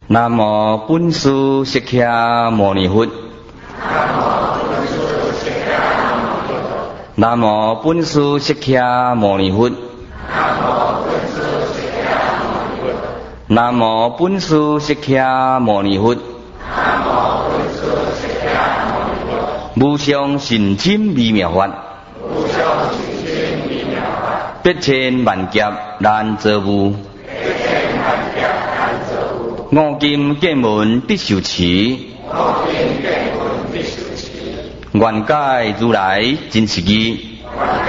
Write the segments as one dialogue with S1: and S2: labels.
S1: 南无本师释迦牟尼佛。南无本师释迦牟尼佛。南无本师释迦牟尼佛。无上甚深微妙法，百千万劫难遭遇。五金剑门必受持，愿解如来真实义。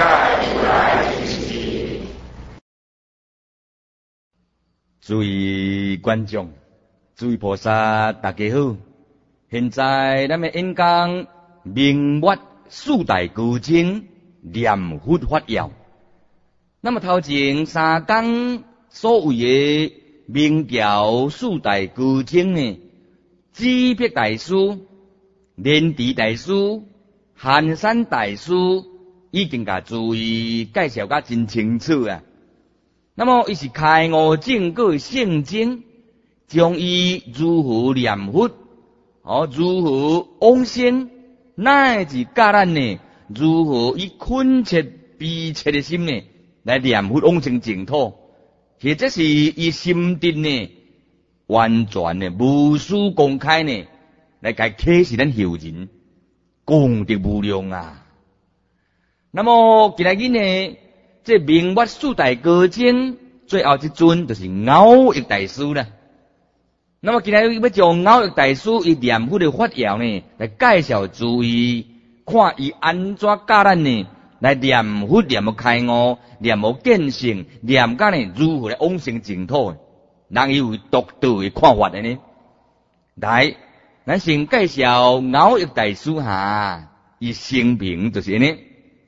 S1: 诸位观众，诸位菩萨，大家好！现在咱们演讲明末四大古经念佛法要。那么头前三讲所谓的明朝四大古经呢，智辟大师、莲池大师、寒山大师已经甲诸位介绍甲真清楚啊。那么伊是开悟正果的圣经，将伊如何念佛，如何往生，乃至教咱呢如何以恳切悲切的心呢来念佛往生净土。或者是以心定呢，完全呢无私公开呢，来解启示咱后人，功德无量啊！那么今日呢，这明末四大古经最后一尊就是耦益大师啦。那么今日要将耦益大师以念佛的法要呢，来介绍诸位，看伊安怎教咱呢？来念佛，念佛开悟，念佛见性，念甲呢如何来往生净土？人有独到的看法的呢？来，咱先介绍耦益大师哈，伊生平就是呢。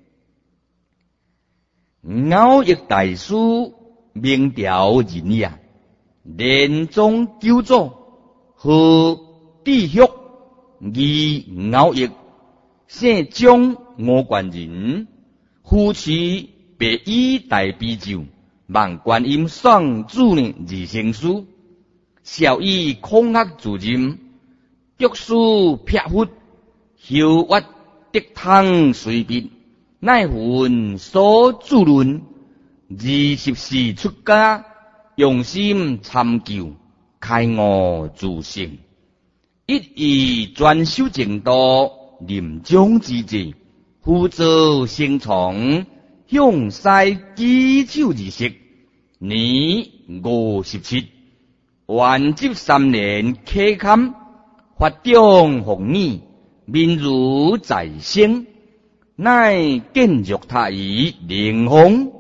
S1: 耦益大师明朝人也，年宗九祖，号智旭，字耦益，姓蒋，吴官人。夫妻白衣大悲咒，望观音双主呢二成书，孝以孔学自任，读书辟佛，修学得汤随笔，乃闻所著论，24出家，用心参究，开悟自性，一意专修净土，临终之际。浮躁生从，向西举手而食，年57，元执3年科堪，法中弘义，民如在生，乃建筑他以灵峰。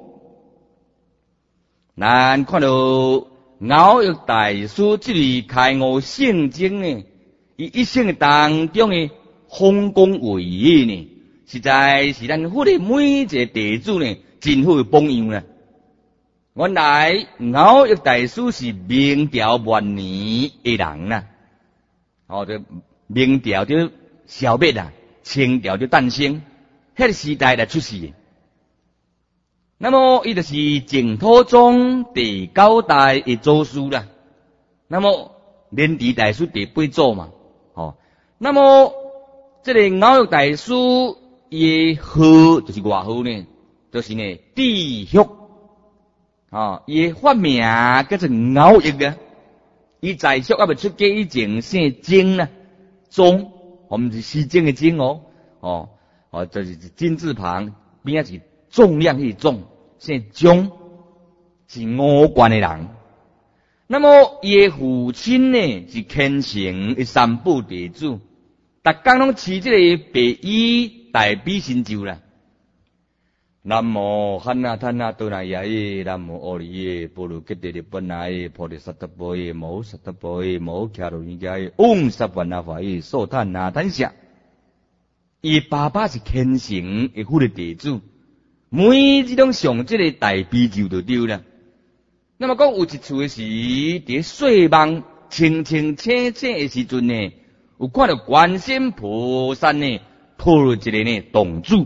S1: 咱看到耦益大师这类开悟圣经呢，伊一生当中的丰功伟业呢，实在是咱佛的每一个弟子呢，真好的榜样啦。原来耦益大师是明朝末年的人啦，这明朝就消灭啦，清朝就诞生，迄个时代来出世的。那么伊就是净土宗第9代的祖师啦。那么莲池大师第8祖嘛，那么这个耦益大师。伊的号就是外号呢，就是呢智旭，伊的法名叫做耦益啊。伊在世还未出家以前姓曾啦，宗，我们是西经的经就是金字旁边是重量的重，姓姜，是吴官的人。那么伊的父亲呢是虔诚的三宝弟子，逐天拢持这个白衣大悲神咒啦。南无汉那贪那多那耶耶，南无阿弥耶波罗揭谛本那耶菩提萨埵波耶摩萨埵波耶摩伽罗尼迦耶嗡萨梵那法耶娑檀那檀舍。伊爸爸是虔诚的佛的弟子，每这种上这个大悲咒就对了。那么讲有一处的是伫睡梦清清清清的时阵呢，有看到观世音菩萨呢抱了一个呢童子。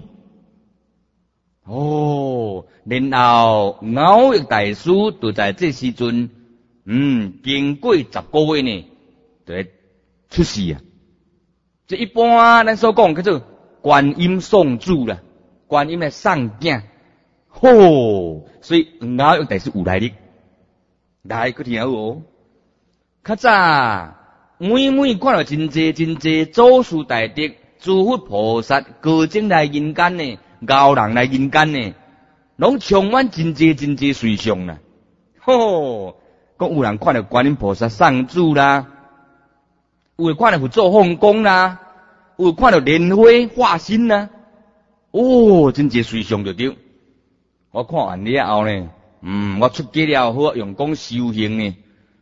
S1: 然后耦益大师就在这时阵，经过10个月呢， 就会出世啊。这一般咱所讲叫做观音送子啦，观音来送囝。吼，所以熬玉大师有来历，来去听好哦。较早每看到真济祖师大德、诸佛菩萨、高僧来人间呢，高人来人间呢，拢充满真济随想啦。吼，讲有人看到观音菩萨送子啦，有人看到佛祖放光啦，有人看到莲花化身啦，哦，真济随想就对。我看完了后呢，我出家了好用功修行呢，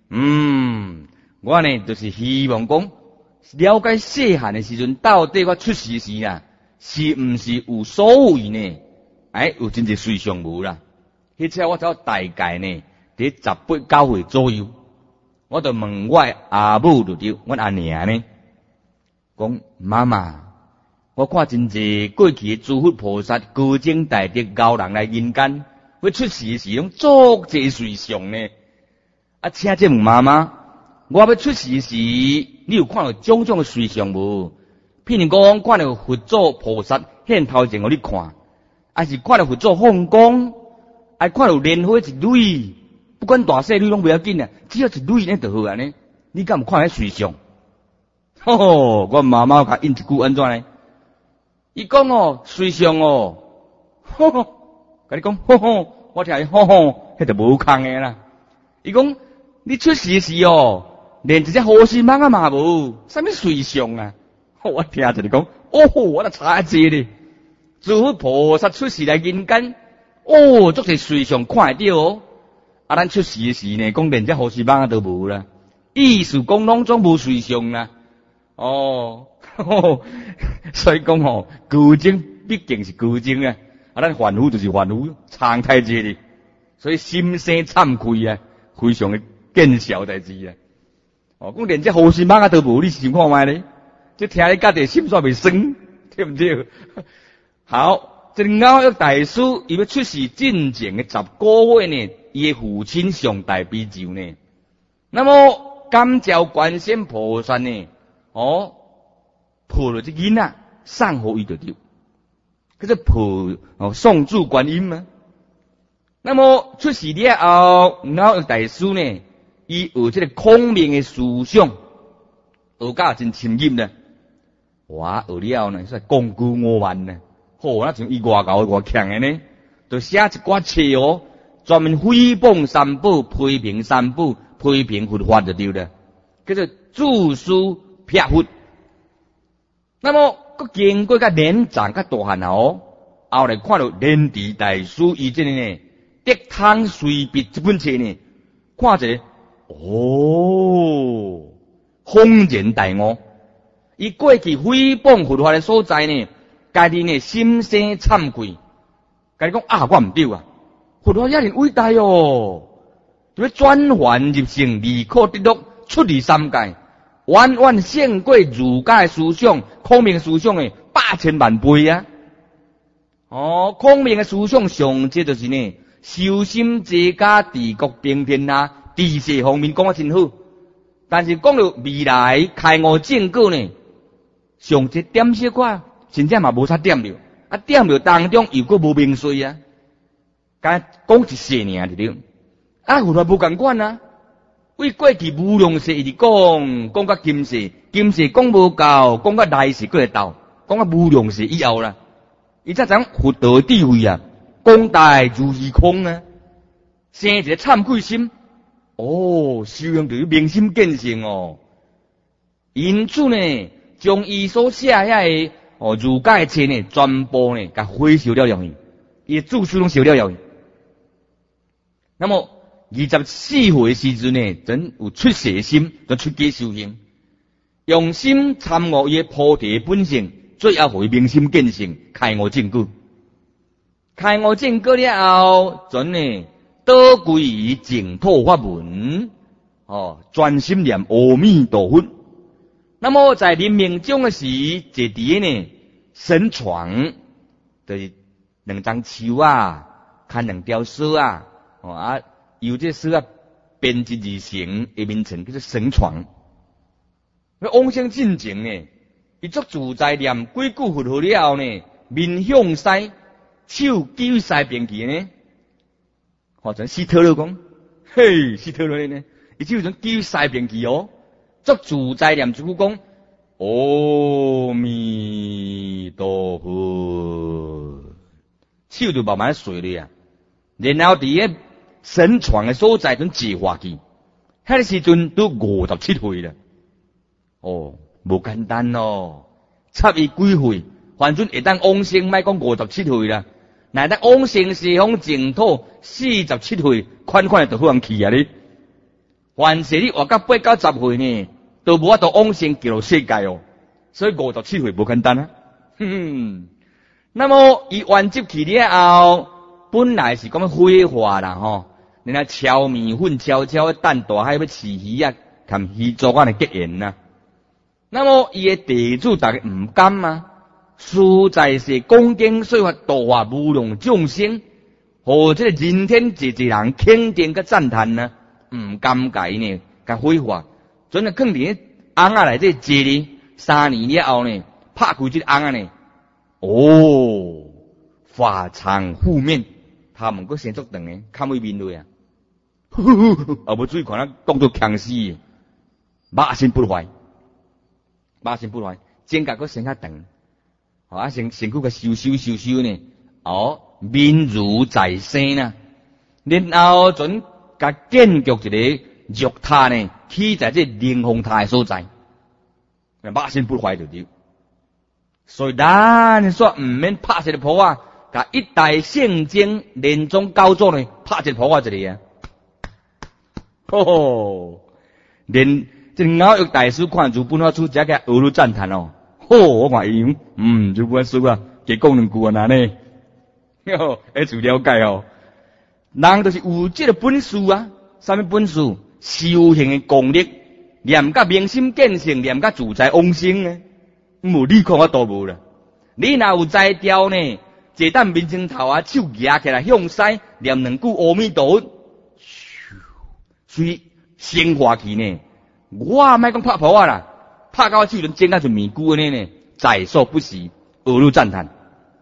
S1: 我呢就是希望讲了解细汉的时阵，到底我出世时啊，是毋是有所谓呢？有真济随想无啦？迄次我只大概呢，伫18、19岁左右，我就问我阿母就对，阮阿娘呢，讲妈妈。我看真济过去的诸佛菩萨、高僧大德、高人来人间，要出世时拢足济随想呢。请这问妈妈，我要出世时，你有看到种种的随想无？譬如讲，看到佛祖菩萨现头前互你看，还是看到佛祖放光，还看到莲花一蕊，不管大细蕊拢不要紧啊，只要一蕊呢就好安尼。你敢有看迄随想？吼，我妈妈甲应一句安怎呢？伊讲随想甲你讲我听伊迄就无空诶啦。伊讲你出世时连一只好心蠓嘛无，啥物随想啊？我听着你讲，我来查一下咧。诸佛菩萨出世来人间，足是随想看得到咱出世时呢，讲连只好心蠓都无啦，意思讲拢总无随想啦。所以讲高僧毕竟是高僧啊，咱凡夫就是凡夫，常态之哩。所以心生惭愧啊，非常的见笑代志啊。讲连这好心蠓都无，你想看卖咧？这听你家己心煞未酸，对不对？好，这熬玉大师伊要出世进前的10个月呢，伊的父亲上大悲咒呢。那么感召观世音菩萨呢？抱了这囡仔送互伊就对，可是抱送子观音嘛。那么出世了后，熬玉大师呢，伊有这个孔明的思想，学甲真深入呢。哇，学了呢，是讲句5万呢。那像伊外高外强的呢，就写一寡册专门诽谤三宝、批评三宝、批评佛法就对了，叫做著书撇佛。那么，经过年长大汉后来看到莲池大师伊这个呢，德汤随笔这本册呢，看者恍然大悟。伊过去诽谤佛法的所在呢，家己呢心生惭愧，家己讲我唔对啊，佛法遐尼伟大就要转凡入圣，离苦得乐，出离三界。远远胜过儒家的思想、孔明的思想的8000万倍啊！孔明的思想上这就是呢，修心齐家、治国平天下、治世方面讲得真好。但是讲到未来开悟正果呢，上这点小块，真正嘛无啥点了，点了当中又搁无明细啊，讲一世尔就对。佛法无共款啊。为过去无量世一直讲到今世，今世讲无够，讲到来世搁会到，讲到无量世以后啦，伊才讲佛道智慧啊，讲大如虚空啊，生一个惭愧心，修行就要明心见性因此呢，将伊所写遐个儒家的册呢，全部呢，甲回收了去，伊著书拢收了去。那么24岁的时阵呢，真有出世心，就出家修行，用心参悟伊的菩提本性，最后互伊明心见性，开悟正果。开悟正果了后，准呢倒归于净土法门，专心念阿弥陀佛。那么在临命终的时，坐伫呢神床，就是2张树啊，牵2条蛇啊，由这蛇啊编织而成的名称叫做神床。 往生进前呢，伊足自在念几句佛号了后呢，面向西，手举西边去呢。好像斯特勒讲，嘿，斯特勒呢，伊手像举西边去哦，足自在念一句讲，阿弥陀佛，手就慢慢垂咧啊。然后伫个神床的所在，阵坐下去，迄个时阵都57岁了。哦，无简单哦，插伊几岁，反正会当往生，莫讲57岁啦。乃当往生西方净土47岁，款就好人去啊你。凡是你活到8、9、10岁呢，都无法度往生极乐世界哦。所以57岁无简单啊。那么伊完结去了后，本来是讲火化啦吼，然后炒面粉悄悄等大海要饲鱼啊，含鱼族啊来结缘呐。那么伊的地主大家唔甘啊。实在是恭敬说法度化无量众生，和这个人天济人肯定个赞叹呢，唔甘改呢，甲挥化，准係肯定翁仔内底坐呢，3年了后呢，拍开这个翁仔呢，哦，法常覆面，他们个生足长呢，看未面对啊，啊无注意看咱讲到强死，马心不坏，真甲个生较长。啊，身躯个修呢，哦，面如在生呐，然后准甲建筑一个玉塔呢，起在这灵峰塔的所在，马身不坏就对。所以咱说唔免拍一个破啊，甲一代圣经连宗高作呢，拍一个破啊一个啊，连这咬玉大师看住本法书，只个耳朵赞叹哦。我看伊，就本书啊，加讲两句啊，那呢，会就了解哦。人就是有这个本事啊，什么本事？修行的功力，念甲明心见性，念甲自在往生呢。无你看我都无啦。你若有才调呢，坐等面前头啊，手举起来向西，念两句阿弥陀佛，所以升华去呢。我莫讲拍破啊啦。拍到手轮剪到就面骨安尼呢，在所不惜，耳濡赞叹。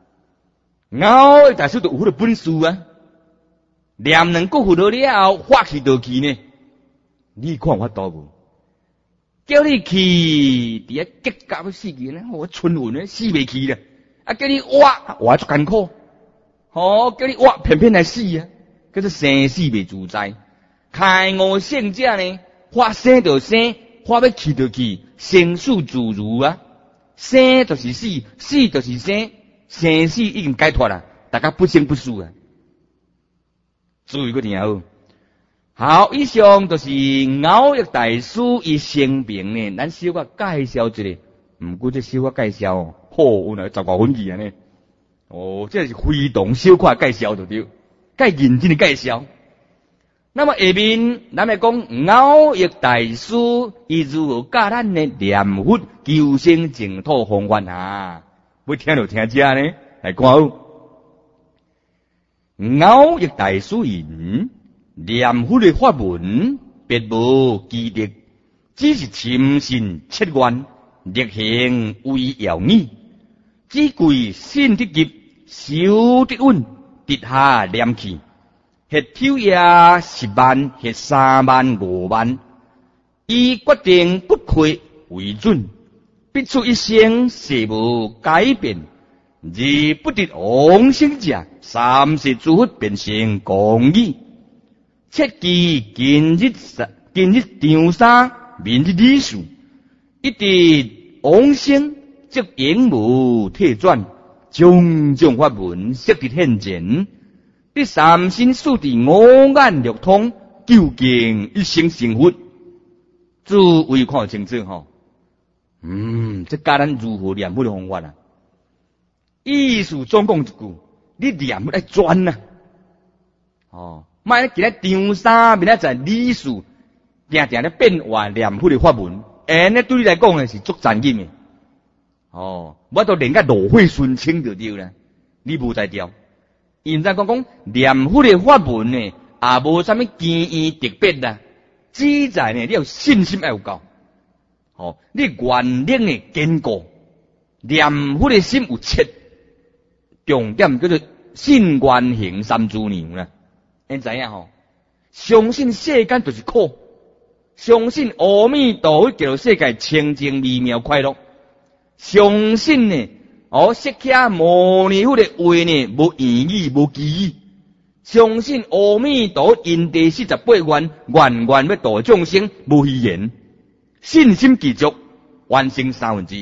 S1: 大师都有迄个本事啊，念两句佛号了后，发起就去呢。你看我多无？叫你去，伫个结甲要死去呢，我春运呢死未去啦。啊，叫你挖足艰苦，叫你挖偏偏来死啊，叫做生死未自在。开悟圣者呢，发生就生。我要去就去，生死自如啊！生就是死，死就是生，生死已经解脱了，大家不生不死啊！注意个听好。好，以上就是耦益大师伊生平呢，咱小可介绍一下。唔过这小可介绍，有来15分去安尼。这是非常小可介绍就对，介认真的介绍。那么下面咱来讲耦益大师伊如何教咱的念佛求生净土方法啊？要听就听这呢，来看好。耦益大师言：念佛的法门别无奇特，只是深信切愿，力行为要义，只贵信得急，修得稳，跌下念去。ฮ็抽也10万，ฮ็3万、5万，以决定不亏为准，必出一生誓无改变。而不得往生者，30诸佛变成公义。切记今日长衫，明日礼数，一得往生，即永无退转，种种法门悉得现前。第三心速地五眼六通，究竟一生成佛。诸位看清楚吼，这教咱如何念佛的方法啊？意思总讲一句，你念佛要专啊！莫今日长衫，明仔载礼数，定定咧变换念佛的法门，那对你来讲呢是足残忍的。我都练甲炉火纯青就对啦，你无才调。现在讲念佛的法门呢，也无啥物奇异特别啦，只在呢你有信心要有够。 你原灵的坚固，念佛的心有切，重点叫做信愿行三资粮啦。你知影相信世间就是苦，相信阿弥陀佛叫世界清净美妙快乐，相信呢释迦牟尼佛的话呢无言语无记忆，相信阿弥陀因地48愿愿愿要度众生无虚言，信心具足完成1/3。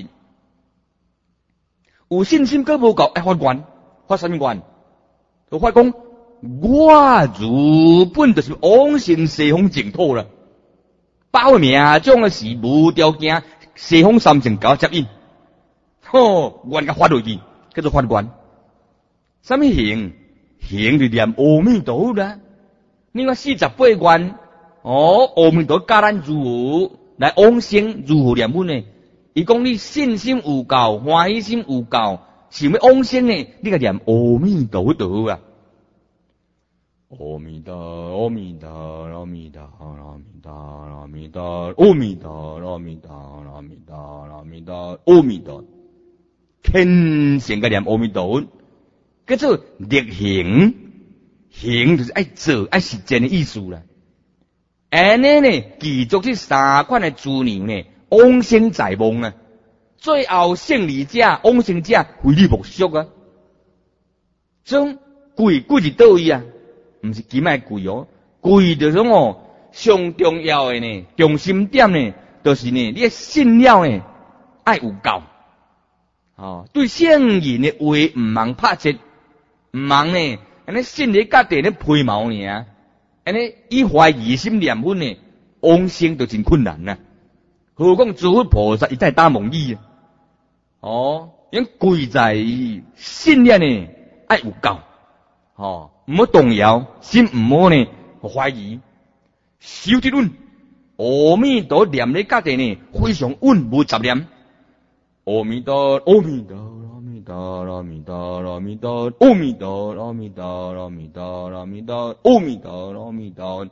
S1: 有信心阁无够，发愿，发什么愿？就发讲我如本就是往生西方净土啦，报命中的是无条件西方三乘教接引。愿甲发落去，叫做发愿。什么行？行就念阿弥陀佛啦。你看48愿，阿弥陀教咱如何来往生，如何念佛呢？伊讲你信心有够，欢喜心有够，想要往生呢，你个念阿弥陀佛就好啊。阿弥陀，阿弥陀，阿弥陀，阿弥陀，阿弥陀，阿弥陀，阿弥陀，阿弥陀，阿弥陀，阿弥陀。虔诚个念阿弥陀佛，叫做力行，行就是爱做爱实践的意思啦。安尼呢，记住这3款的资粮呢，往生在望啊。最后胜利者、往生者非你莫属啊。种贵是倒位啊？唔是金爱贵贵就是上重要的呢，重心点呢，就是呢，你的信了呢，爱有够。对圣人的话唔茫拍切，唔茫呢，安尼信你家己咧皮毛尔，安尼以怀疑心念佛呢，往生就真困难啦。何况诸佛菩萨一再打蒙语因贵在信念呢，爱有够，唔好动摇，心唔好呢怀疑。修这论，阿弥陀念你家己呢，非常稳无杂念。阿弥陀，阿弥陀，阿弥陀，阿弥陀，阿弥陀，阿弥陀，阿弥陀，阿弥陀，阿弥陀，阿弥陀，阿弥陀。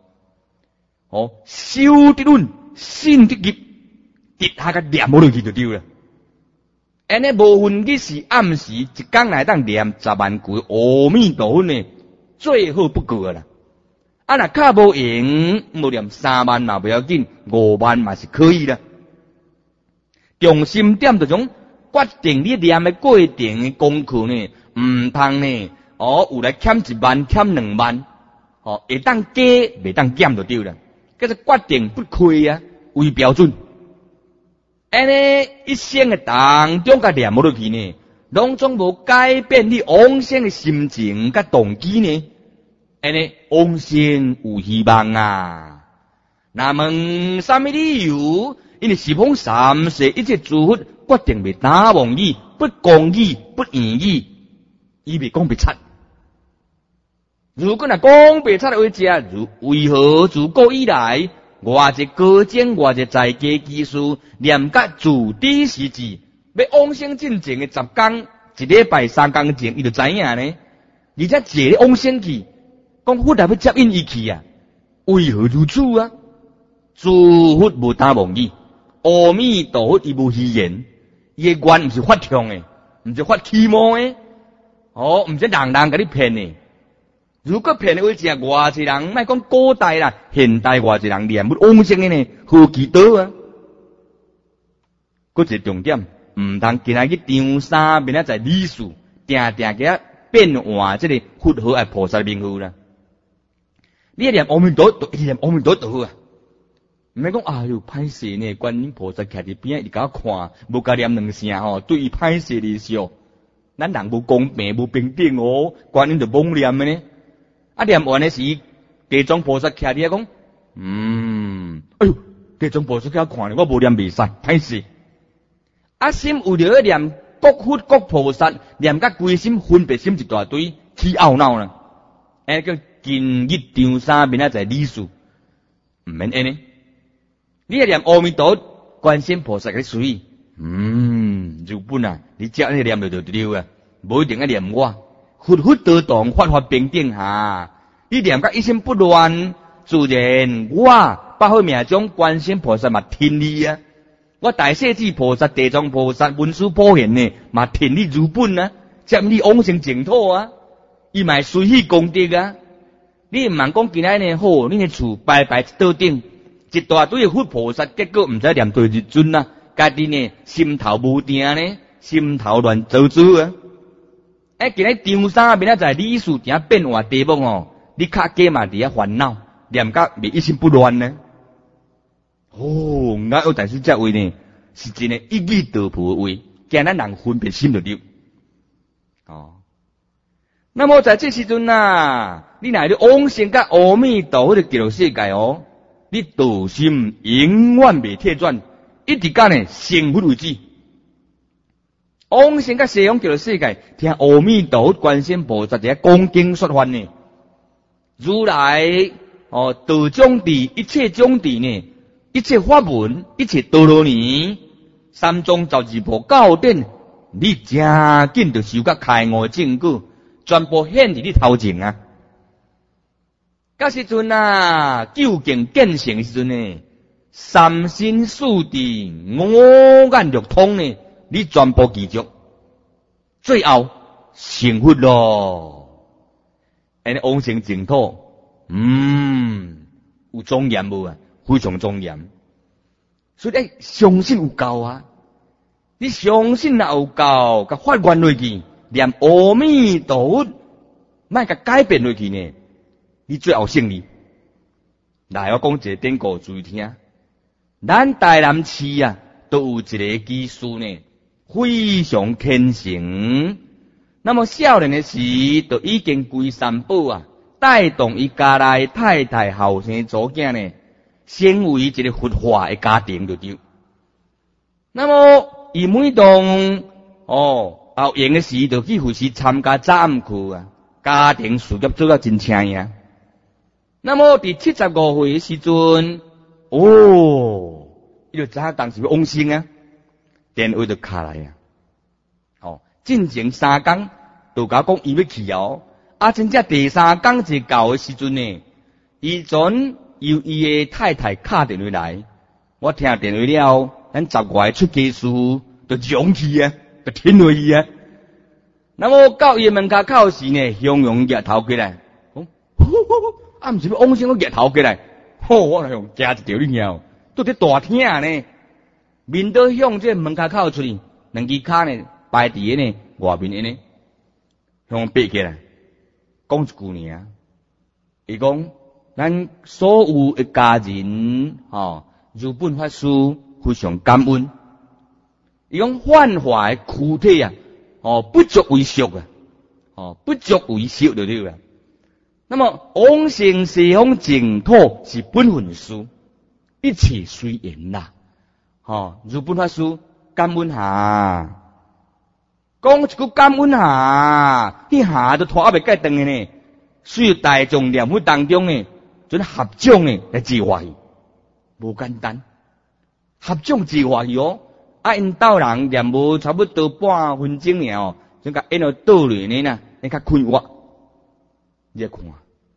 S1: 修得论，信得入，跌下个念冇落去就对啦。安尼无分日时暗时，一天来当念10万句阿弥陀佛呢，最好不过啦。若较无用，无念3万嘛不要紧，5万嘛是可以啦。重心点就种决定你念的过程的功课呢，唔通呢，有来欠1万，欠2万，会当加，袂当减就对啦。叫做决定不亏啊，为标准。安尼一生的当中甲念落去呢，拢总无改变你往生的心情甲动机呢。安尼往生有希望啊！那问什么理由？因为十方三世一切诸佛决定袂打妄语、不公义、不义语，伊袂讲袂出。如果讲袂出的话，者如为何自古以来，我这高僧、我这在家技术念甲自知时至，要往生进前的10天、1礼拜、3天前，伊就知影呢。而且坐咧往生去，讲佛来要接引伊去啊？为何如此啊？诸佛无打妄语。阿弥陀佛伊无虚言，伊的愿毋是发强的，毋是发气毛的，毋是人甲你骗的。如果骗的话，只偌济人，莫讲古代啦，现代偌济人念要往生的呢，何其多啊！佫一个重点，毋通今仔日张三面仔在理事，定定给变换这个佛号爱菩萨的名号啦。你念阿弥陀佛，念阿弥陀佛啊！唔免讲，哎哟，歹势呢！观音菩萨徛伫边，伊甲我看，无甲念2声对伊歹势哩笑。咱人无公平，无平等观音就懵念的呢。念完的时，地藏菩萨徛伫讲，哎哟，地藏菩萨甲我看咧，我无念袂使，歹势。心为了念各佛各菩萨，念甲规心分别心一大堆，起懊恼啦。叫今日张三面仔在理事，唔免安尼。你念阿弥陀观世菩萨嘅水，如本啊，你只你念就对啊，无一定要念我。佛佛得当，法法平等哈。你念甲一心不乱，自然我把好命中观世菩萨嘛听你啊。 我大势至菩萨、地藏菩萨、文殊普贤呢，嘛听你如本啊，接你往生净土啊，伊嘛随喜功德啊。你唔茫讲今仔呢好，你的厝拜拜一道顶，一大堆的佛菩萨，结果唔知念对日尊啊，家己呢心头无定呢，心头乱糟糟啊。今日张三明仔载理事定变化地步哦，你较加嘛伫遐烦恼，念甲未一心不乱呢。我有大师这位呢，是真的一语道破的话，惊咱人分别心就对。那么在这时阵啊，你若是往生甲阿弥陀佛的极乐世界哦，你道心永远未退转，一直到呢成佛为止。往生甲西方极乐世界，听阿弥陀佛观世音菩萨在讲经说法呢，如来道种地，一切种地呢，一切法门，一切道路呢，三宗十二部教典，你真紧就修甲开悟证据，全部显伫你头前啊！到时阵啊，究竟见成时阵呢，三身四谛五眼六通呢，你全部记住，最后成佛咯。安尼往生净土，有庄严无啊？非常庄严。所以相信有够啊！你相信若有够，甲发愿落去，念阿弥陀佛，莫甲改变落去呢，你最后胜利。来，我讲一个典故注意听。咱台南市啊，都有一个居士呢，非常虔诚。那么少年的时，就已经归三宝啊，带动伊家内太太、后生祖囝呢，成为一个佛化的家庭就对。那么伊每当后闲的时，就去护士参加早暗课啊，家庭事业做得真青呀。那么伫75岁的时阵，伊就知影当时要往生啊，电话就敲来啊。进前3天，就甲讲伊要去哦。真正第3天一到的时阵呢，伊准由伊的太太敲电话来，我听电话了，咱10外出家师就勇气啊，就听落去啊。那么到伊门口口时呢，向阳举头过来，毋是要往生，我举头过来，我用惊一条你鸟，都伫大厅呢，面都向这门口口出去，两只脚呢摆伫呢外面呢，向爬起来，讲一句尔，伊讲咱所有的家人如本法师非常感恩，伊讲幻化的躯体啊，不足为惜啊，不足为惜就对了。那么往生西方净土是本分事，一切随缘啦。如本法师感恩下，讲一句感恩下，迄下都拖阿未解断的呢。需要大众念佛当中呢，准合掌呢来治欢喜，无简单。合掌治欢喜哦，因斗人念无差不多半分钟了，就甲因了倒落呢呐，你较快活。你看，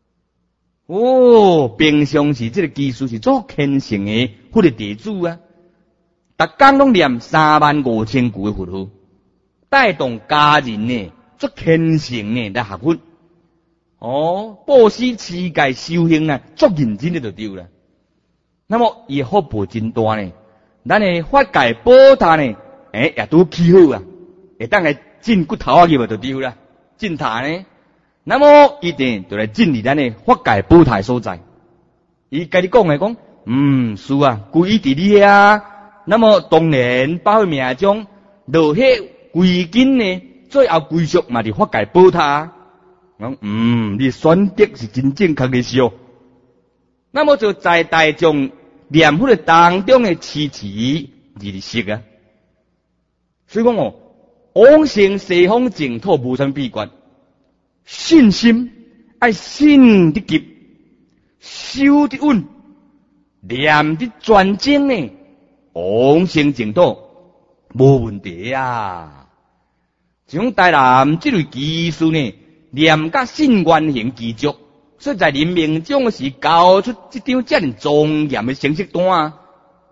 S1: 平常时这个技术是做虔诚的佛的弟子啊，逐天拢念35000句的佛号，带动家人呢做虔诚呢来学佛。布施持戒修行啊，做认真的就对了。那么伊福报真大呢，咱的法界宝塔呢，也都起好啊，会当来进骨头啊去就对了，进塔呢。那么一定就来进入咱的法界宝塔所在。伊甲你讲的讲，是啊，归伫你遐。那么当然包括命中，落迄归根呢，最后归属嘛伫法界宝塔。你选择是真正确的是哦。那么就在大众念佛的当中的持日识啊。所以讲往生西方净土无啥秘诀。信心爱信得急，修得稳，念得专精呢，往生净土无问题啊。像台南这类技术呢，念甲信愿行具足，所以在人命中是交出这张这样庄严的成绩单啊。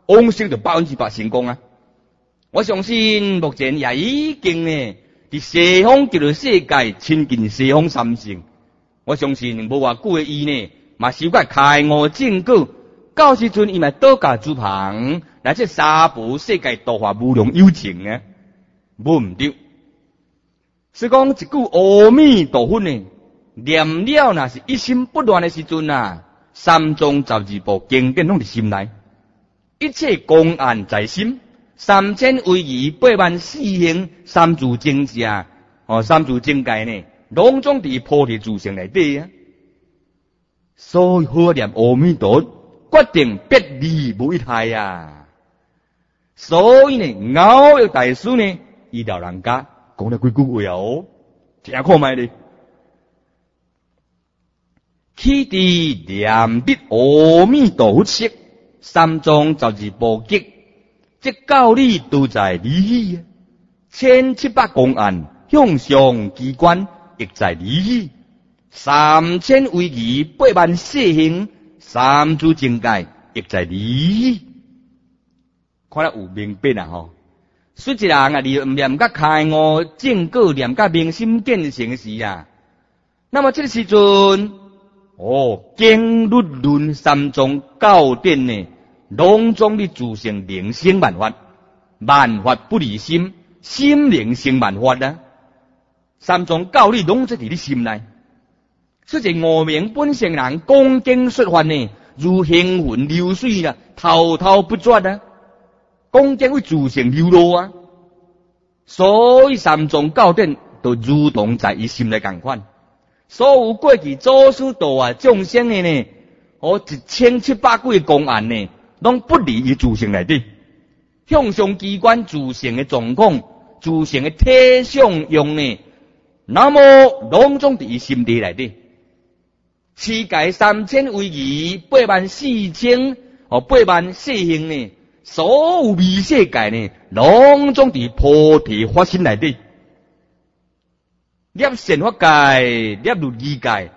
S1: 往生就100%成功啊！我相信目前也已經呢，伫西方極樂世界親近西方三聖。我相信無偌久的伊呢，嘛修個開悟正果，到時陣伊嘛倒駕主旁，來這三寶世界度化無量有情啊，無毋對。所以講一句阿彌陀佛呢，念了若是一心不亂的時陣啊，三藏十二部經典攏佇心內，一切公案在心。3000威儀8萬四行三住正者，三住正界呢，攏總佇菩提自性內底啊。所以好念阿彌陀佛，決定別離無一害啊。所以呢，耦益大師呢，伊老人家講了幾句話哦，聽看覓咧。起佇念得阿彌陀佛識，三藏十二部經。即教理都在理義，1700公案向上機關亦在理義，3000威儀8萬四行三住正界亦在理義。看得有明白啊吼！所以一人啊，你念甲開悟正果，念甲明心見性時啊，那麼這個時陣，經律論三藏教典呢？攏總你自性靈生萬法，萬法不離心，心靈生萬法啊！三藏教理攏在你心內，所以無明本性人講經說法呢，如行雲流水啦，滔滔不絕啊！講經為自性流露啊！所以三藏教典都如同在伊心內共款，所有過去祖師道啊眾生的呢，1700幾個公案呢。攏不離於自性內底，向上機關自性嘅狀況，自性嘅體相用呢，那麼攏總佇伊心地內底。世界3000威儀8萬四千8萬四行呢，所有微世界呢，攏總佇菩提法身內底。攝善法界，攝律儀界，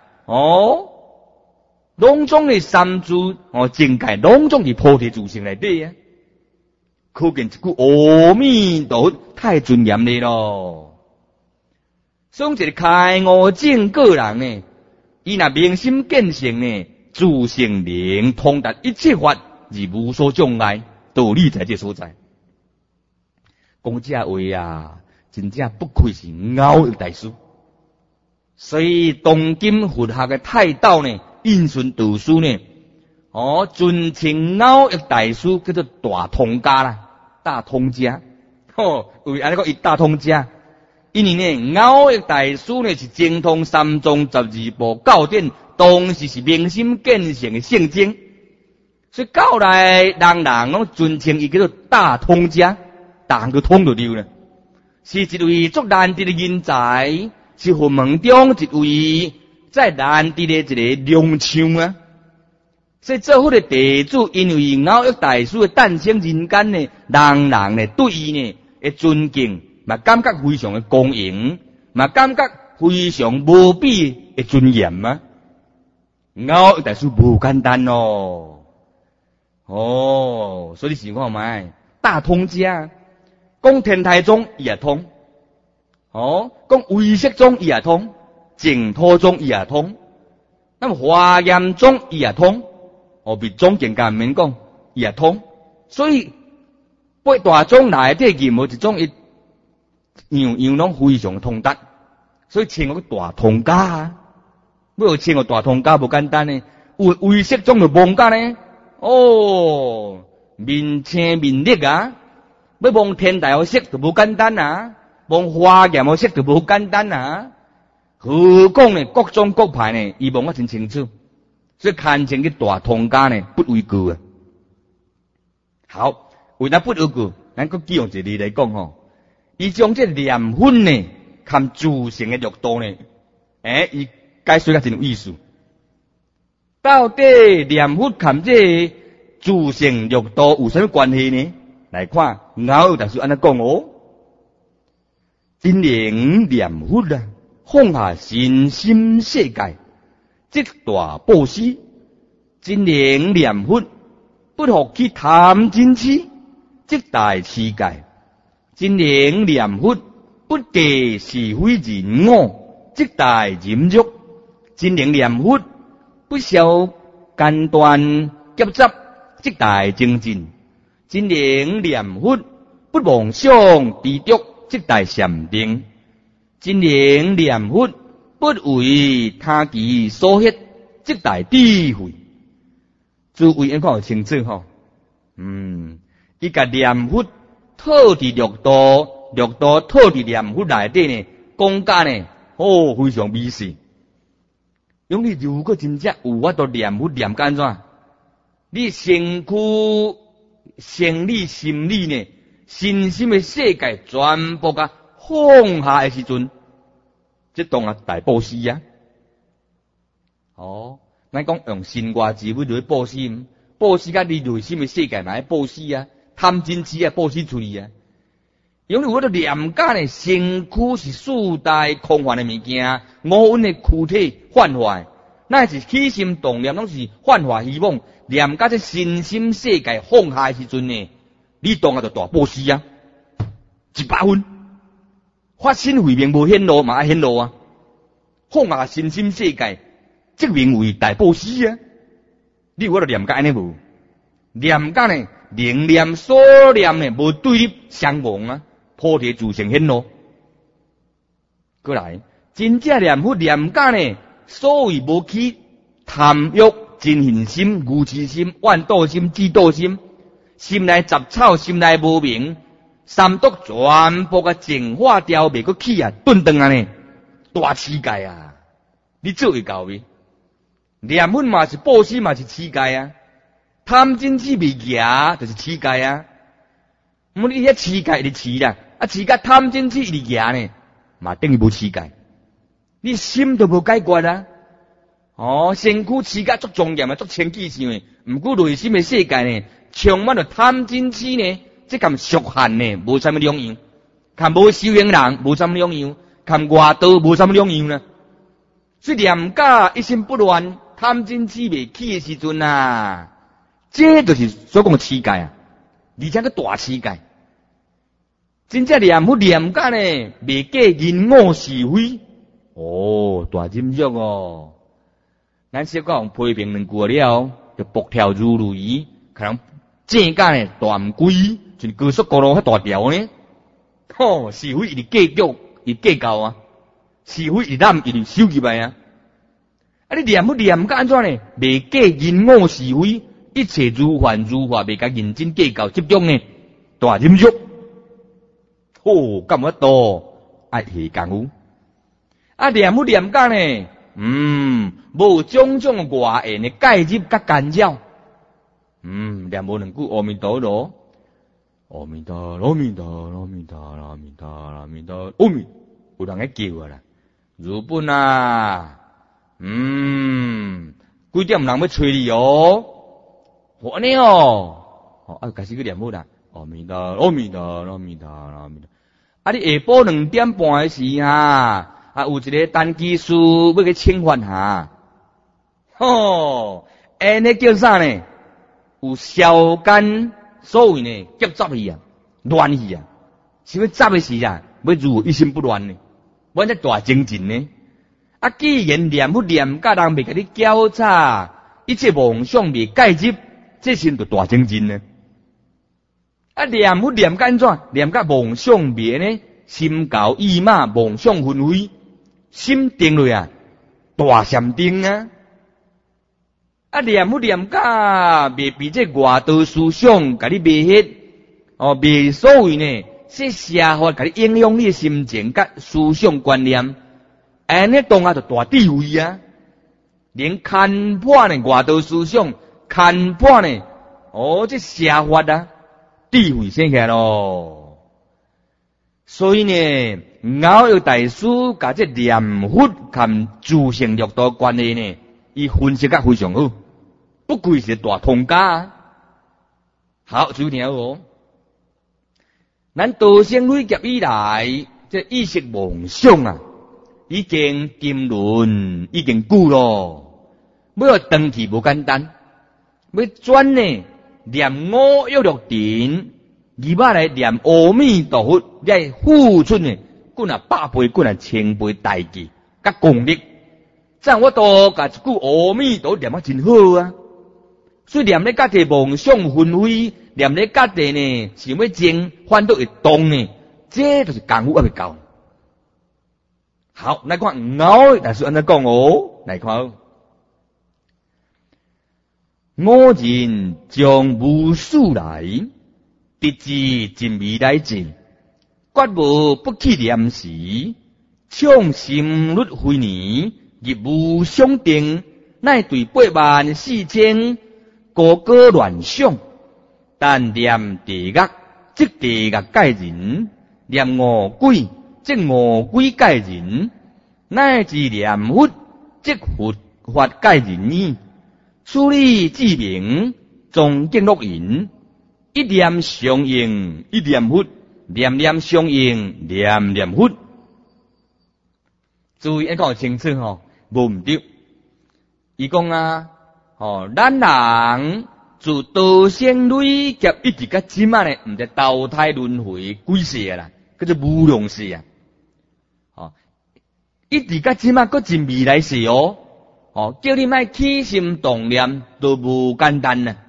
S1: 攏總嘅三住正界，攏總佇菩提自性內底啊！可見一句阿彌陀佛太尊嚴咧咯。所以一個開悟正果人呢，伊若明心見性呢，自性靈通達一切法而無所障礙，道理在這所在。講這話啊，真正不愧是耦益大師。所以當今佛學嘅泰道呢，印順導師呢，尊稱耦益大師叫做大通家啦，大通家。為安尼講伊大通家，因為呢耦益大師呢是精通三藏十二部教典，當時是明心見性嘅聖經，所以後來人攏尊稱伊叫做大通家，大個通就溜啦，是一位足難得嘅人才，是佛門中一位。在難得的一個良相啊！所以做好的地主，因為耦益大師的誕生人間呢，人人呢對伊呢嘅尊敬，嘛感覺非常的光榮，嘛感覺非常無比的尊嚴啊！耦益大師無簡單哦，所以你想看覓大通家，講天台宗伊也通，講唯識宗伊也通。淨土宗伊也通，那麼華嚴宗伊也通，別宗更加唔免講伊也通，所以八大宗內底任何一種樣樣攏非常通達，所以稱個大通家啊！要稱個大通家無簡單呢，有唯識宗就忘家呢，面青面烈啊！要忘天台學識就無簡單啊，忘華嚴學識就無簡單啊！何況呢？各宗各派呢？伊望我真清楚，所以看清個大通家呢，不為過啊。好，為哪不為過？咱擱記用一個例來講吼，伊將這念佛呢，含自性嘅六道呢，伊解說得真有意思。到底念佛含這自性六道有啥物關係呢？來看，耦益大師安尼講真靈念佛啊！放下身心世界，即大布施，真靈念佛， 不互去贪嗔痴，即大痴戒；真灵念佛，不计是非人我，即大淫欲；真灵念佛，不消间断夹杂，即大精進；真灵念佛，不妄想知足，即大禪定；真灵念佛，不为他己所ฮ็，即大智慧。诸位应看有清楚吼，伊甲念佛套伫六道套伫念佛内底呢，讲甲呢，非常美事。因为如果真正有法度念佛念干怎？你身躯、生理、心理呢，身心的世界全部甲放下的时阵，即当啊大布施啊！咱讲用身外之物来布施，布施甲你内心的世界嘛爱布施啊，贪嗔痴啊布施出去啊。因为我的念家呢，身躯是四大空幻的物件，五蕴的躯体幻化，那是起心动念拢是幻化希望。念家这身心世界放下的时阵呢，你当啊就大布施啊，100分。发心为名无显露嘛爱显露啊，放下身心世界。即名为大布施啊！你有法度念甲安尼无？念甲呢，灵念所念呢，无对立相亡啊，菩提自性显露。过来，真正念佛念甲呢，所谓无去贪欲、嗔恨心、愚痴心、怨妒心、嫉妒心，心内杂草，心内无明，三毒全部个净化掉，袂阁起啊，顿顿啊呢，大痴戒啊！你做会到未？念佛嘛是布施嘛是痴戒啊，贪嗔痴未举就是痴戒啊。你遐痴戒是痴啦，痴甲贪嗔痴是举呢，嘛等于无痴戒。你心都无解决啊。身躯痴甲足庄严啊，足清气性诶。毋过内心诶世界呢，充满了贪嗔痴呢，即含俗汉呢，无啥物两样。含无修行人无啥物两样，含外道无啥物两样呢。所以念家一心不乱。贪嗔痴未起的时阵啊，这就是所讲的痴戒啊，而且个大痴戒。真正念佛念甲呢，未计因我是非，大淫欲哦。咱小可用批评两句了，就暴跳如雷，可能正甲呢大唔规，像高速公路遐大条呢。是非一直计较，一直计较啊，是非一揽一直收起来啊。你念佛念甲安怎呢？未计因我是非，一切如幻如化，未甲认真计较集中呢，大淫欲。干乜多爱下功夫？念佛念甲呢？无种种外缘的介入甲干扰。念无两句阿弥陀罗，阿弥陀罗，阿弥陀罗，阿弥陀罗，阿弥陀罗，阿弥陀罗，阿弥，有人喺叫啊啦，如本啊。几点人要催你哦？安尼哦，开始去念佛啦。阿弥陀，阿弥陀，阿弥陀，阿弥陀。你下晡2点半的时有一个单机师要去请法下。安尼叫啥呢？有消间所谓呢，夹杂去啊，乱去啊，是要杂的时要如一心不乱呢，我这大精进呢。既然念佛念甲人未甲你搅杂，一切妄想未介入，这先就大精进呢。念佛念甲安怎？念甲妄想未呢？心高意马，妄想纷飞，心定落啊，大禅定啊。念佛念甲未被这外道思想甲你迷hết，未所谓呢，这社会甲你影响你的心情甲思想观念。安尼当下就大智慧啊！连看破呢外道思想，看破呢这社法啊，智慧生起来咯。所以呢，熬有大师甲这念佛含自性六道关系呢，伊分析得非常好，不愧是大通家啊！好，注意听哦。咱道生累劫以来，这意识妄想啊。已经沉沦，已经久咯。要断去无简单，要转呢， 念五欲六尘，二把来念阿弥陀佛，你爱付出呢，滚啊百倍，滚啊千倍代价，甲功力。这样我都甲一句阿弥陀念啊真好啊！所以念咧家己梦想纷飞，念咧家己呢想要静，反倒会动呢，这就是功夫还未够。好，来看熬，但是安怎讲哦？来看，我人将无数来，直至尽未来尽，决无不去念时，唱心律非年，入无相定，乃对84000高歌乱想，但念地狱，即地狱界人；念餓鬼，即餓鬼界人；乃至念佛，即佛法界人矣。此理至明，总見錄引，一念相應，一念佛；念念相應，念念佛。注意一個清楚吼，無唔對。伊講啊，咱人自道生累劫一直到今仔呢，唔知投胎輪迴幾世啦，叫做無量世啊。一直到今仔，佫真未來世哦。叫你莫起心動念，都無簡單啊。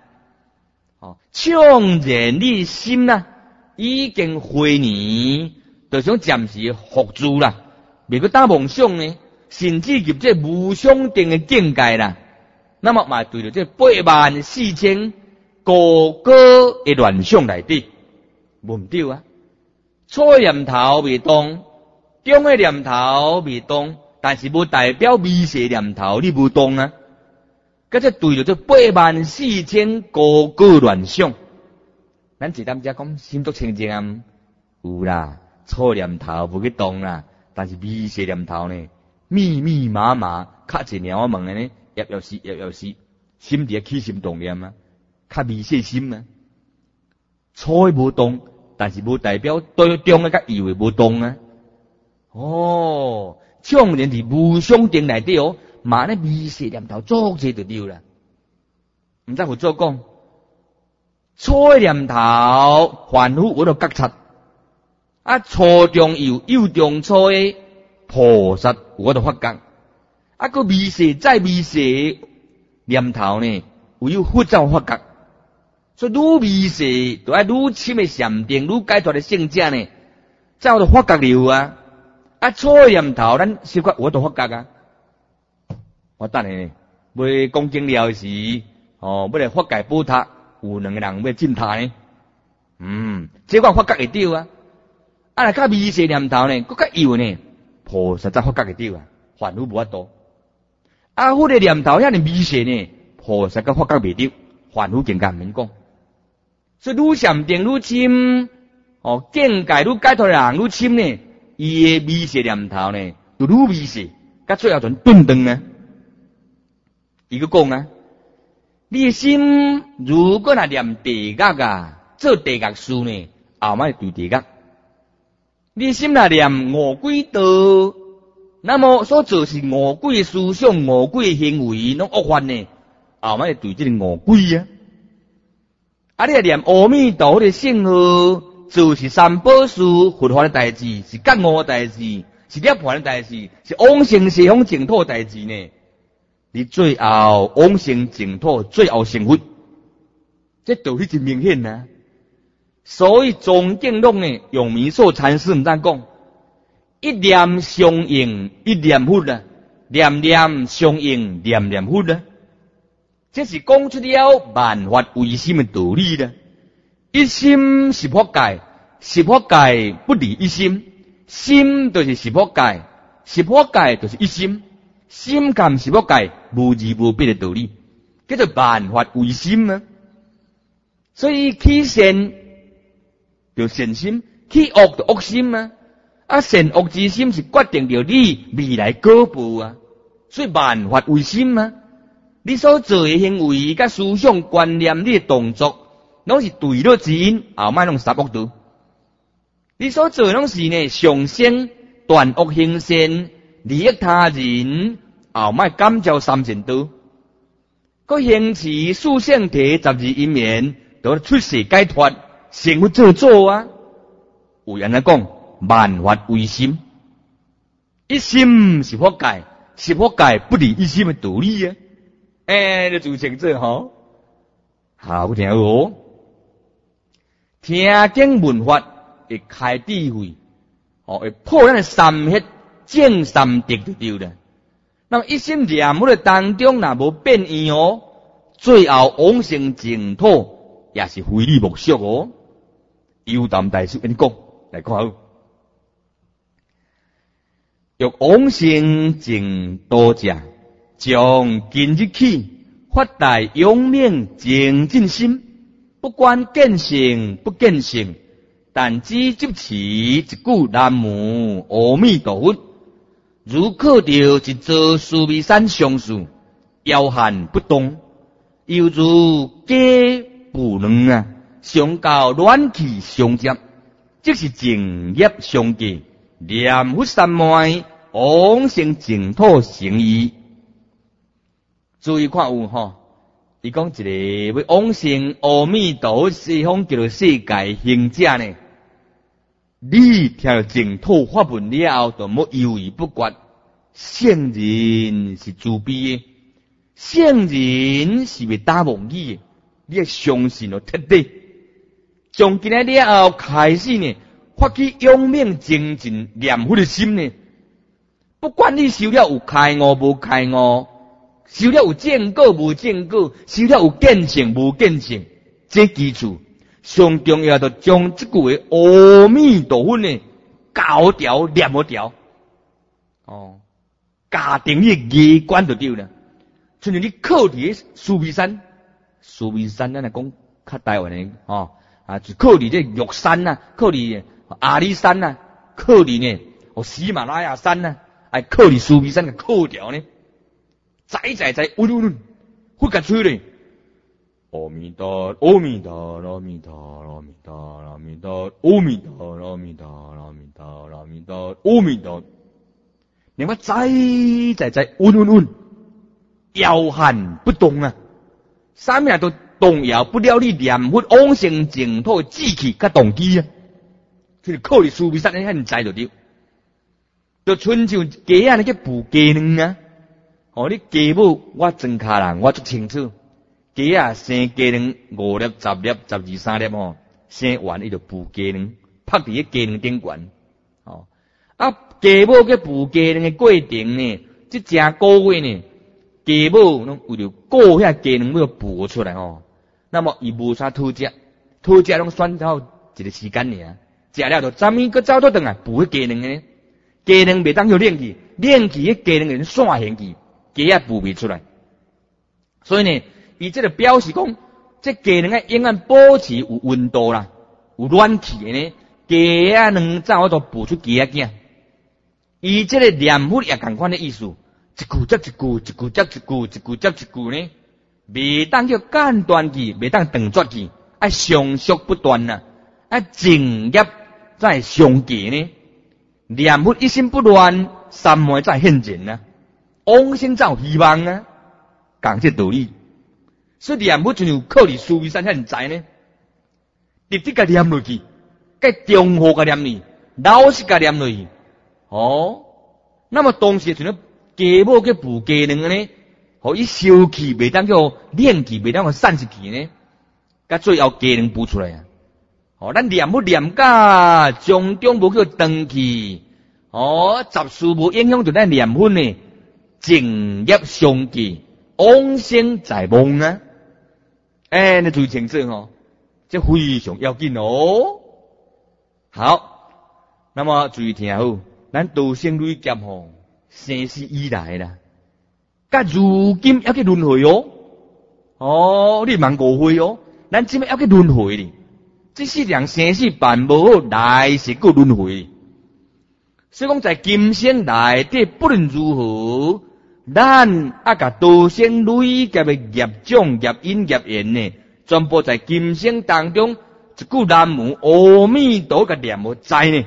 S1: 唱然你心啊，已經回年，就想暫時伏住啦，未去打夢想呢，甚至入這無相定嘅境界啦。那麼嘛對着這84000個個嘅亂想內底，無唔對啊。初嘅念頭未動，中嘅念頭未動，但是無代表微細念頭你無動啊。咁即對着這84000個個亂想，咱一擔只講心足清淨啊，有啦，初念頭無去動啦，但是微細念頭呢，密密麻麻，較一鳥我問嘅呢。又是，心底起心動念啊，較微細心啊，初無動，但是無代表對中嘅甲以為無動啊。唱人哋無相定內底哦，嘛呢微細念頭足濟就對啦。唔知佛祖講，初念頭凡夫我都覺察，初中有中初嘅菩薩我都發覺。個微細再微細念頭呢，有佛才發覺，所以愈微細就愛愈深嘅禪定，愈解脫嘅聖者呢，才有就發覺了啊！初念頭咱小可我都發覺啊！我等下呢，要講經了時，要來發解補塔，有兩個人要進塔呢。這個發覺會到啊！來較微細念頭呢，佫較有呢，菩薩才發覺會到啊！凡夫無法度。佛嘅念頭遐尼微細呢，菩薩個發覺未到，凡夫境界唔免講。所以愈禪定愈深，境界愈解脫人愈深呢，伊嘅微細念頭呢，就愈微細，甲最後就頓斷啊。伊個講啊，你嘅心如果若念地獄啊，做地獄事呢，後擺對地獄。你心若念餓鬼道。那麼所做是餓鬼思想、餓鬼行為，攏惡法呢？後尾對這個餓鬼啊！你念阿彌陀佛的聖號，做是三寶事、佛法的代志，是覺悟的代志，是涅槃的代志，是往生西方淨土的代志呢？你最後往生淨土，最後成佛，這道理真明顯啊！所以總經論呢，用彌陀禪師唔但講。一念相應，一念佛啊；念念相應，念念佛啊。這是講出了萬法唯心的道理啦。一心是佛界，是佛界不離一心，心就是是佛界，是佛界就是一心，心跟是佛界無二無別的道理，叫做萬法唯心啊。所以起善就善心，起惡就惡心啊。善惡之心是決定着你未來果報啊，所以萬法唯心啊。你所做嘅行為、甲思想、觀念、你嘅動作，攏是對了之因，後擺攏殺惡道。你所做攏是呢上善斷惡行善，利益他人，後擺感召三善道。個行持四聖諦12因緣， 都出世解脱，成佛做祖啊！有人来讲，万法唯心，一心是佛界，是佛界不离一心的道理啊！你就成这吼，好听哦。听经闻法会开智慧，会破咱的三业正三德就对了。那么一心念佛的当中，若无变异哦，最后往生净土也是非你莫属哦。幽담大师跟你讲，来看好。欲往生净土者，从今日起发大永明精进心，不管见性不见性，但只执持一句南无阿弥陀佛，如靠着一座须弥山上树，遥汉不动，犹如鸡不能啊，相交暖气相接，即是净业相继，念佛三昧，往生净土成意。注意看有吼，伊讲一个要往生阿弥陀西方叫做世界行者呢，你听到净土法门了后，就莫犹豫不决。圣人是自卑的，圣人是未打妄语的，你要相信哦，彻底。从今日了后开始呢，发起永明精进念佛的心呢，不管你修了有开悟无开悟，修了有正果无正果，修了有见性无见性，这基础上重要的将这句的阿弥陀佛呢教条念不掉家庭的机关就对了。像你靠伫须弥山，须弥山咱来讲较台湾的就靠伫这玉山啊，靠伫阿里山啊，靠伫呢喜马拉雅山啊，靠伫须弥山嘅靠条呢，在稳，佛甲吹咧，阿弥陀，阿弥陀，阿弥陀，阿弥陀，阿弥陀，阿弥陀，阿弥陀，阿弥陀，阿弥陀，阿弥陀。你看在稳，摇撼不动啊！啥物都动摇不了你念佛往生净土的志气甲动机啊！就是靠你须弥山遐知就对。就春像鸡仔去孵鸡卵啊！你鸡母我庄卡人我足清楚，鸡仔生鸡卵5粒、10粒、12、3粒生完伊就孵鸡卵，拍伫鸡卵顶悬鸡母去孵鸡卵的过程呢，这正个月呢，鸡母拢为了顾遐鸡卵要孵出来那么伊无啥土食拢选到一个时间尔，食了就昨暝佫走倒转来孵鸡卵呢，鸡卵袂当去冷去迄鸡卵就散现去，鸡仔孵袂出来。所以呢，伊这个表示讲，这鸡卵永远保持有温度啦，有暖气的呢，鸡仔卵早都孵出鸡仔囝。伊这个念佛也同款的意思，一句接一句，一句接一句，一句接一句呢，袂当叫间断去，袂当断绝去，常续不断呐，净业才相继呢。念佛一心不乱，三昧才现前呐，往生才有希望啊，讲这道理。所以念佛就像靠伫须弥山遐人知呢，直直甲念落去，甲中和甲念去，老实甲念落去。那么当时像鸡母去孵鸡卵呢，伊烧气袂当叫冷气，袂当叫散失去呢，甲最后鸡卵孵出来啊。咱念佛念甲从中无叫断去，杂事无影响到咱念佛呢，净业相继，往生在望啊。你注意清楚这非常要紧好，那么注意听好。咱道生累劫生死以来啦，甲如今要去轮回你蛮误会咱即摆要去轮回哩，这世上生死办无好，来是个轮回。所以讲在今生内底，不论如何，咱甲道生累劫的业障、业因、业缘呢，全部在今生当中，一句南无阿弥陀个念无知呢。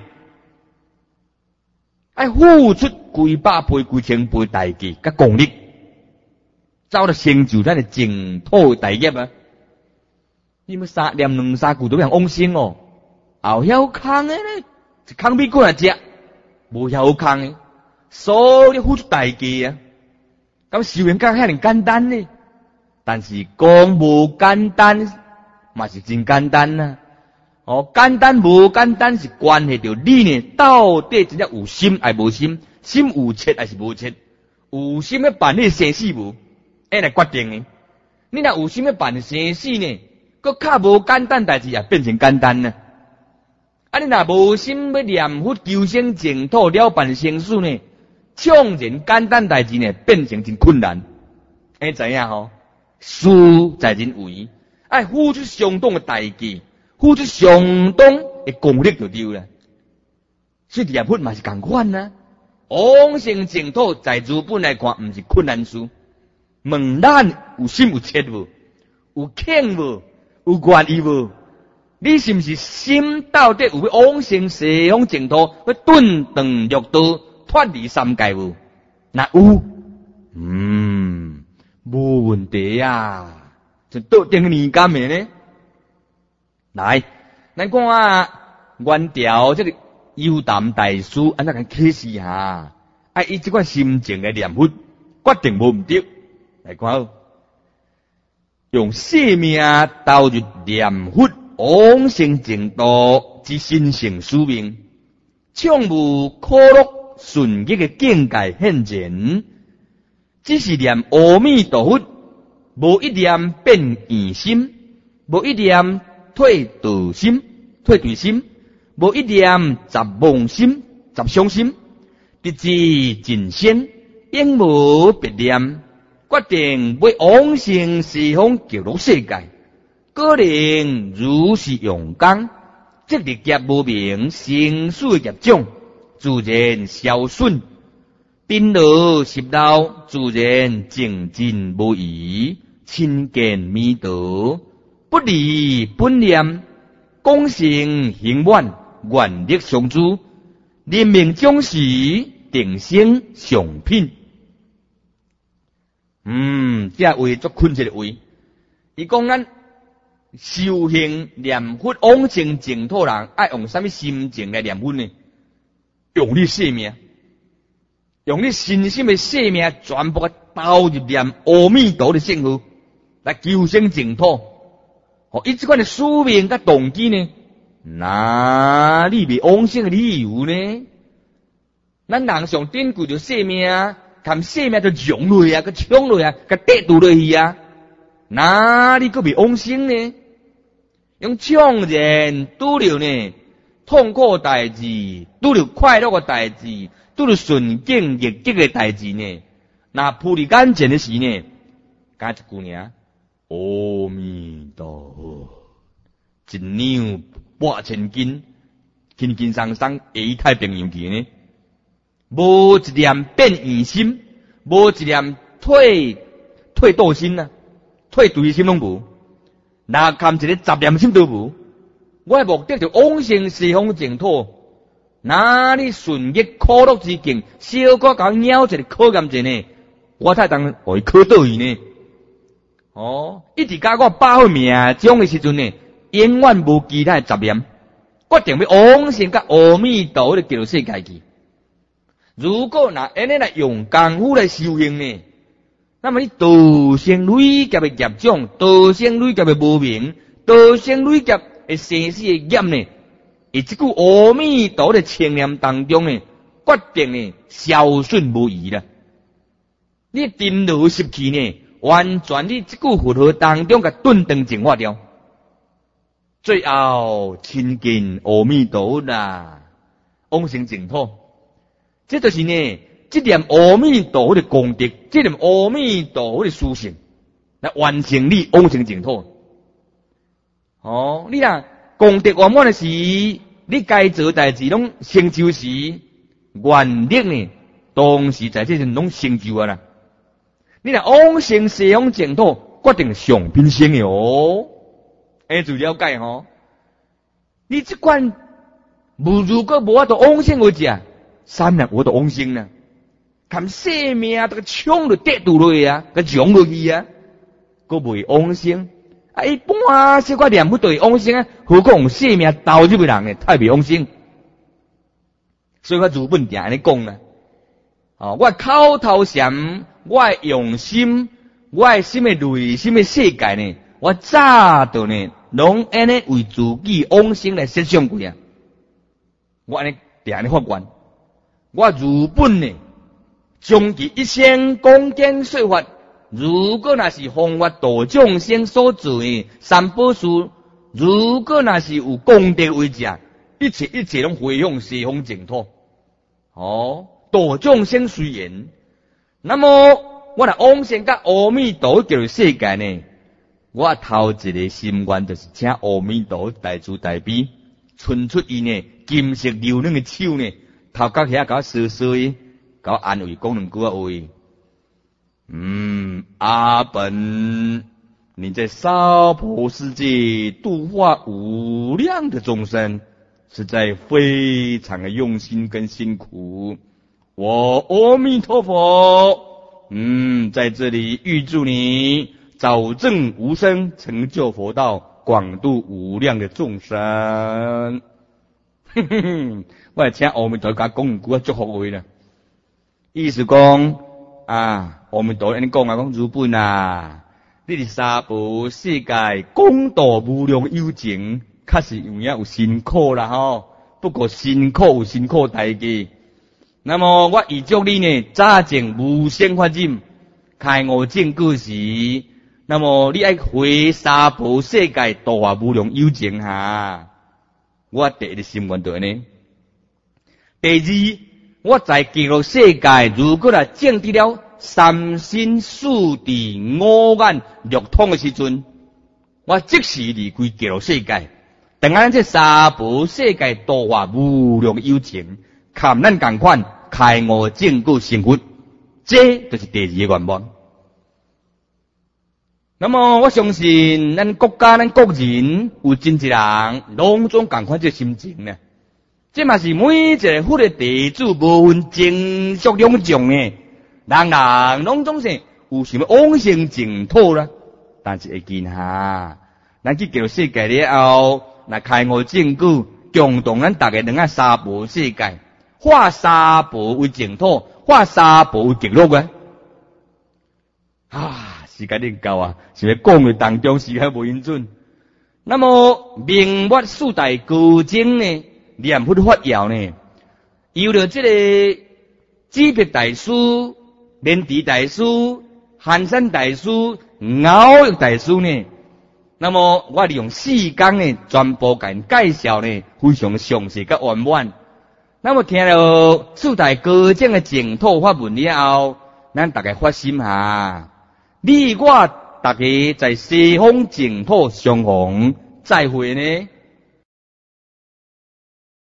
S1: 付出几百倍、几千倍代价甲功力，走到成就咱的净土大业啊！ 你们念两三句都变往生哦，后晓空的咧，一空米过来食，无晓空的，所以付出代价啊。咁修行讲遐尼简单呢，但是讲无简单，嘛是真简单呐。哦，简单无简单是关系到你呢，到底真正有心还无心，心有切还是无切，有心要办你生死无，来决定呢。你若有心要办生死呢，搁较无简单代志也变成简单呢。啊，你若无心要念佛求生净土了办生死呢，创然简单代志呢变成真困难。知影吼？事在人为，爱付出相当的代价。付出相当的功力就对了，所以念佛嘛是同款啊。往生净土在日本来看，唔是困难事。问咱有心有切无？有肯无？有愿意无？你是不是心到底有要往生西方净土，要顿顿六道，脱离三界无？那有，无问题啊，就到定年间的呢。来，咱看原条这个幽담大师安怎个启示下，以这款心情来念佛，决定无唔对。来看，用生命投入念佛往生净土之心性使命，创无可乐顺逆的境界现前，只是念阿弥陀佛，无一念变异心，无一念退道心、退对心，无一念杂妄心、杂伤心，直至尽身，永无别念，决定要往生西方极乐世界。个人如是用功，即日业无明，生死业障自然消损，颠倒习道自然净尽无疑，亲见弥陀。不离本念，功成行愿，愿力相助，人命将时，定生上品。这位做困这个位，伊讲咱修行念佛往生净土人，爱用什么心情来念佛呢？用你生命，用你身心的生命，全部投入念阿弥陀的圣号，来求生净土。伊这款的使命甲动机呢，哪里未往生的理由呢？咱人上珍贵就生命，看生命就用落啊，个抢落啊，个得度落去啊，哪里个未往生呢？用抢人拄着呢痛苦代志，拄着快乐的代志，拄着顺境逆境的代志呢，那扑你眼前的时呢，加一句尔。阿弥陀佛，一两8000斤，轻轻松松下太平洋去呢。无一念变异心，无一念退道心啊，退对心拢无，哪堪一个杂念心都无。我的目的就往生西方净土，哪里顺逆苦乐之境，小可甲鸟一个考验者呢？我太当会考倒伊呢？一直甲我把好命种的时阵呢，永远无其他杂念，决定要往生甲阿弥陀的极乐世界去。如果那安尼来用功夫来修行呢，那么你道生累劫的业障，道生累劫的无明，道生累劫的生死的业呢，以这句阿弥陀的清念当中呢，决定呢消损无疑了。你颠倒习气呢？完全你这句佛号当中嘅顿顿净化掉，最后亲近阿弥陀啦，往生净土。这就是呢，这念阿弥陀的功德，这念阿弥陀的殊胜，来完成你往生净土。你若功德圆满的时，你该做代志拢成就时，愿力呢，当时在这阵拢成就啊啦。你若往生西方净土，决定上品生的哦。就了解吼。你这款如果无法度往生为者，三日我都往生啦。看生命这个抢就得度落去啊，个抢落去啊，个未往生， 啊，一般小可念佛对往生啊，何况性命投入的人呢，太未往生。所以我如本定安尼讲啦。哦，我口头禅，我用心，我什么内心的世界呢？我早就呢，拢安尼为自己往生来设想过啊。我安尼定安尼发愿，我如本呢，将其一生讲经说法。如果那是弘法度众生所做的三宝事，如果那是有功德为者，一切拢回向西方净土。哦，度众生随缘。那么我若往生甲阿弥陀佛世界呢？我头一个心愿就是请阿弥陀大慈大悲，伸出伊呢金色柔软的手呢，头壳遐甲我搔搔，甲我安慰讲两句话。阿本，你在娑婆世界度化无量的众生，实在非常的用心跟辛苦。我阿弥陀佛，在这里预祝你早证无生，成就佛道，广度无量的众生。我请阿弥陀佛讲两句祝福话啦，意思讲阿弥陀佛安尼讲啊，讲如本啊，你伫娑婆世界广度无量有情，确实有辛苦啦吼。不过辛苦有辛苦代价。那么我预祝你呢，早证无生法忍，开悟正果时，那么你爱回娑婆世界度化无量有情哈。我第一个心愿就安尼。第二，我在极乐世界，如果来证得了三身四智五眼六通的时阵，我即时离开极乐世界，等咱这娑婆世界度化无量有情，看咱同款开悟正果成佛，这就是第二个愿望。那么我相信咱国家咱国人有真济人拢总同款这心情呢。这嘛是每一个佛的弟子无分正俗两种呢，人人拢总是有想要往生净土啦。但是会见哈，咱去极乐世界了后，那开悟正果，共同咱大家两个娑婆世界，化娑婆为净土，化娑婆为极乐啊！时间已到啊，是要讲的当中时间无允准。那么明末四大高僧呢？念佛法要呢，有了这个智别大师、莲池大师、寒山大师、熬玉大师呢，那么我利用4天呢，全部给人介绍呢，非常详细甲圆满。那么听了四大高僧的净土法文了后，咱大家发心下，你我大家在西方净土相逢再会呢。